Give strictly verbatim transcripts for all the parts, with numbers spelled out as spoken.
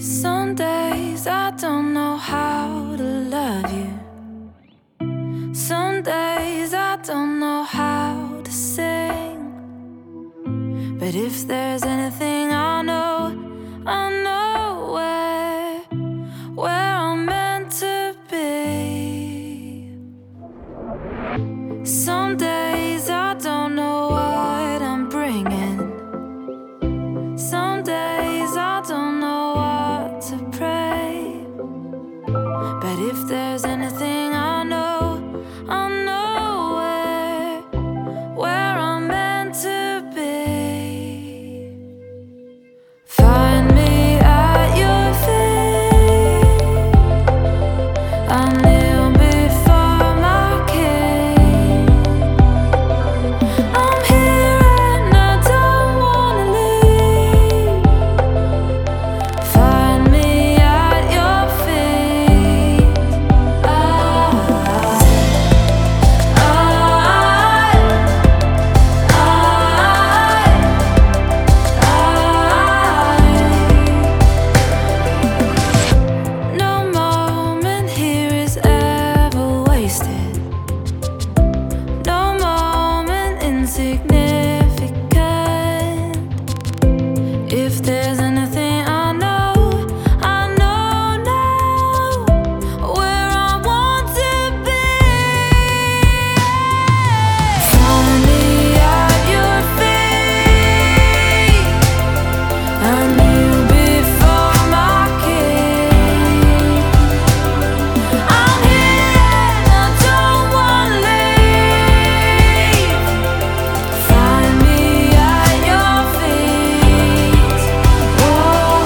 Some days I don't know how to love you. Some days I don't know how to sing. But if there's anything I know, I know where, where I'm meant to be. Some days I don't know what I'm bringing. Some days I don't know what to pray. But if there's anything I know, I know where, where I'm meant to be. Find me at your feet. I kneel before my King. I'm here and I don't wanna leave. Find me at your feet. I, I, I, no moment here is ever wasted. No moment insignificant. If there's anything I know, I know now where I want to be. Find me at your feet. I kneel before my King. I'm here and I don't wanna leave. Find me at your feet. Oh,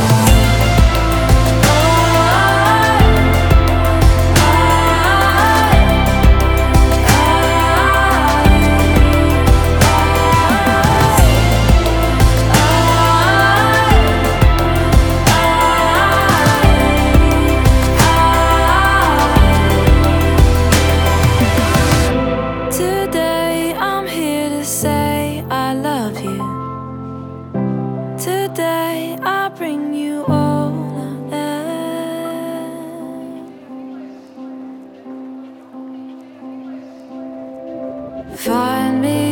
today I'm here to say I love you. Today I bring you all I am. Find me